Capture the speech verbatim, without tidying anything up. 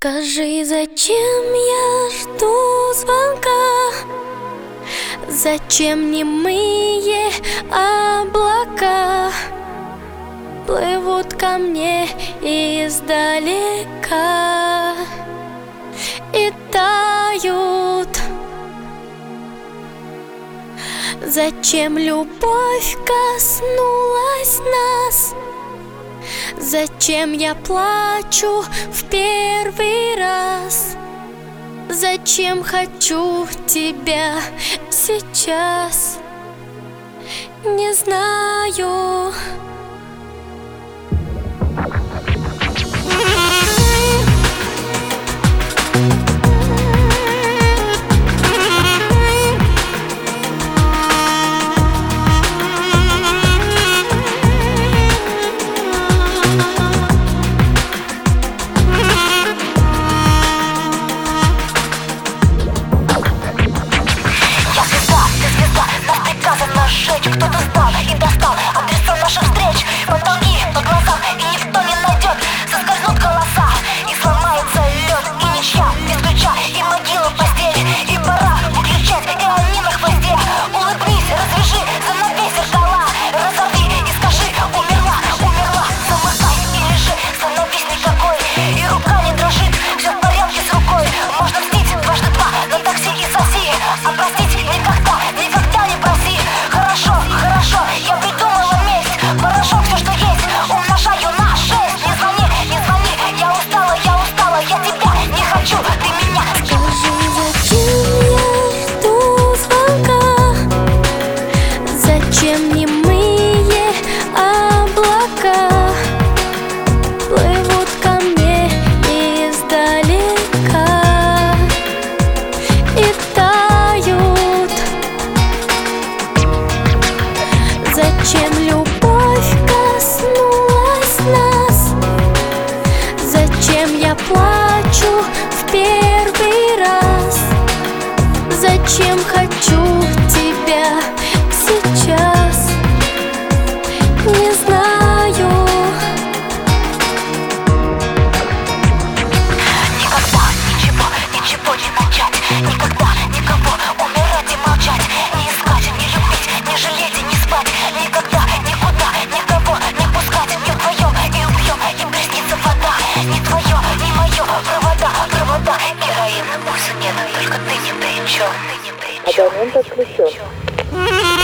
Скажи, зачем я жду звонка? Зачем немые облака плывут ко мне издалека и тают? Зачем любовь коснулась нас? Зачем я плачу в первый раз? Зачем хочу тебя сейчас? Не знаю. Кто-то знал и достал адреса наших встреч. По долги, по глазам, и никто не найдет. Соскользнут голоса, и сломается лед. И ничья, без ключа, и могила в постели. И пора выключать, и они на хвосте. Улыбнись, развяжи, занавесь зеркала. Разорви и скажи: умерла, умерла. Замыкай и лежи, становись никакой. И рука не дрожит, все в порядке с рукой. Можно мстить дважды два на такси и соси. А простить никогда, никогда не проси. Хорошо, хорошо, я придумала месть. Порошок, все, что есть, умножаю на шесть. Не звони, не звони, я устала, я устала. Я тебя не хочу, ты меня. Скажи, зачем я жду звонка? Зачем немые облака плывут ко мне издалека и тают? Зачем любовь коснулась нас? Зачем я плачу в первый раз? Зачем хочу тебя сейчас? Не знаю. Никогда ничего, ничего не начать. Никогда никого умирать и молчать. Не искать, не любить, не жалеть и не спать. Никогда, никуда, никого не пускать. Не вдвоем и убьем, им приснится вода. Не твое, не мое, провода, провода. Героин, пульса нет, только ты не при чем. Абонент отключен.